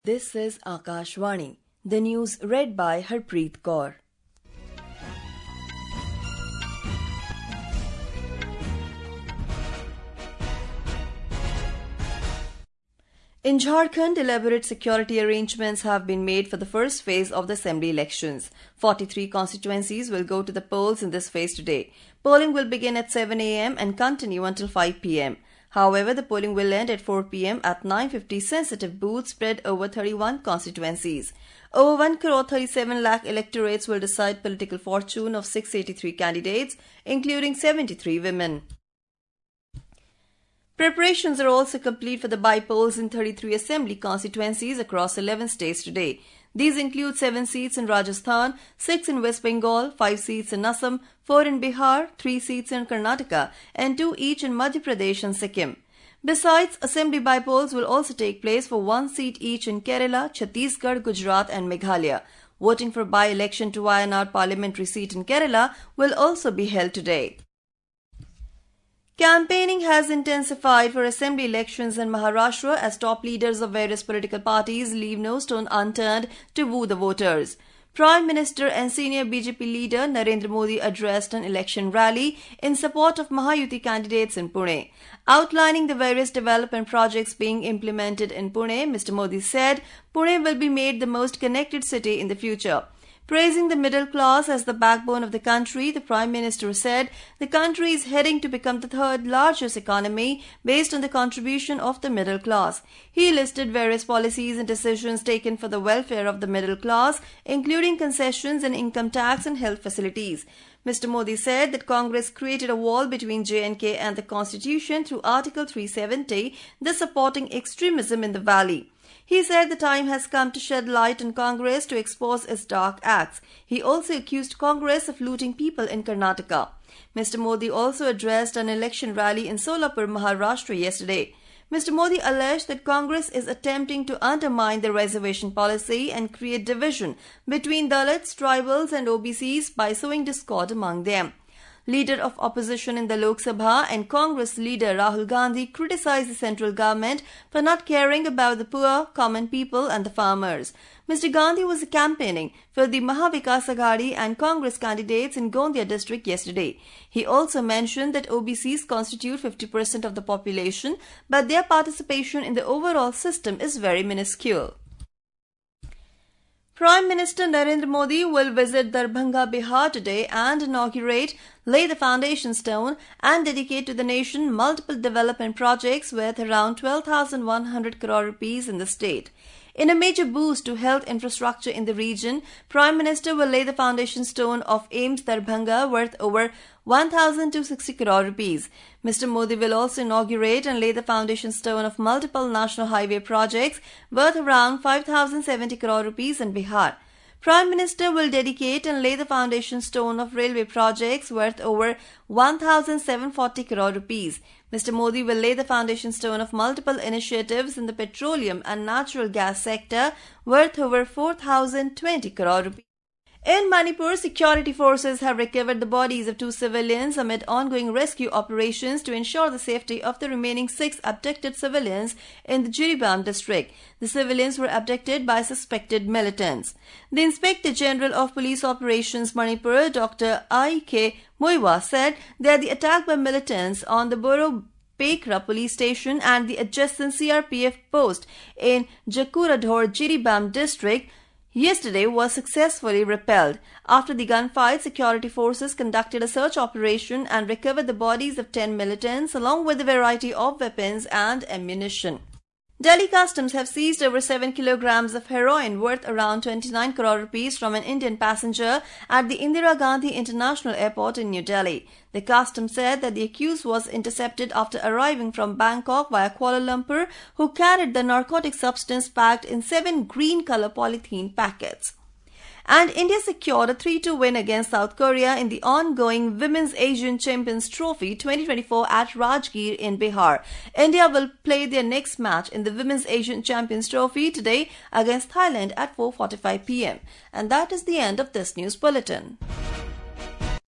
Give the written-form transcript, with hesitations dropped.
This is Akashvani. The news read by Harpreet Kaur. In Jharkhand, elaborate security arrangements have been made for the first phase of the assembly elections. 43 constituencies will go to the polls in this phase today. Polling will begin at 7 a.m. and continue until 5 p.m. However, the polling will end at 4 p.m. at 950 sensitive booths spread over 31 constituencies. Over 1 crore 37 lakh electorates will decide political fortune of 683 candidates, including 73 women. Preparations are also complete for the by-polls in 33 assembly constituencies across 11 states today. These include 7 seats in Rajasthan, 6 in West Bengal, 5 seats in Assam, 4 in Bihar, 3 seats in Karnataka, and 2 each in Madhya Pradesh and Sikkim. Besides, assembly by-polls will also take place for 1 seat each in Kerala, Chhattisgarh, Gujarat and Meghalaya. Voting for by-election to Wayanad parliamentary seat in Kerala will also be held today. Campaigning has intensified for assembly elections in Maharashtra as top leaders of various political parties leave no stone unturned to woo the voters. Prime Minister and senior BJP leader Narendra Modi addressed an election rally in support of Mahayuti candidates in Pune. Outlining the various development projects being implemented in Pune, Mr. Modi said Pune will be made the most connected city in the future. Praising the middle class as the backbone of the country, the Prime Minister said the country is heading to become the third largest economy based on the contribution of the middle class. He listed various policies and decisions taken for the welfare of the middle class, including concessions in income tax and health facilities. Mr. Modi said that Congress created a wall between J&K and the Constitution through Article 370, thus supporting extremism in the valley. He said the time has come to shed light on Congress to expose its dark acts. He also accused Congress of looting people in Karnataka. Mr. Modi also addressed an election rally in Solapur, Maharashtra yesterday. Mr. Modi alleged that Congress is attempting to undermine the reservation policy and create division between Dalits, tribals and OBCs by sowing discord among them. Leader of opposition in the Lok Sabha and Congress leader Rahul Gandhi criticized the central government for not caring about the poor, common people and the farmers. Mr. Gandhi was campaigning for the Mahavikas Aghadi and Congress candidates in Gondia district yesterday. He also mentioned that OBCs constitute 50% of the population, but their participation in the overall system is very minuscule. Prime Minister Narendra Modi will visit Darbhanga, Bihar today and lay the foundation stone and dedicate to the nation multiple development projects worth around 12,100 crore rupees in the state. In a major boost to health infrastructure in the region, Prime Minister will lay the foundation stone of AIIMS Darbhanga worth over 1,260 crore rupees. Mr. Modi will also inaugurate and lay the foundation stone of multiple national highway projects worth around 5,070 crore rupees in Bihar. Prime Minister will dedicate and lay the foundation stone of railway projects worth over 1,740 crore rupees. Mr. Modi will lay the foundation stone of multiple initiatives in the petroleum and natural gas sector worth over 4,020 crore rupees. In Manipur, security forces have recovered the bodies of 2 civilians amid ongoing rescue operations to ensure the safety of the remaining 6 abducted civilians in the Jiribam district. The civilians were abducted by suspected militants. The Inspector General of Police Operations Manipur, Dr. I.K. Moiwa, said that the attack by militants on the Boro Pekra police station and the adjacent CRPF post in Jakuradhor Jiribam district yesterday was successfully repelled. After the gunfight, security forces conducted a search operation and recovered the bodies of 10 militants along with a variety of weapons and ammunition. Delhi Customs have seized over 7 kilograms of heroin worth around 29 crore rupees from an Indian passenger at the Indira Gandhi International Airport in New Delhi. The customs said that the accused was intercepted after arriving from Bangkok via Kuala Lumpur, who carried the narcotic substance packed in 7 green-color polythene packets. And India secured a 3-2 win against South Korea in the ongoing Women's Asian Champions Trophy 2024 at Rajgir in Bihar. India will play their next match in the Women's Asian Champions Trophy today against Thailand at 4:45 p.m. And that is the end of this news bulletin.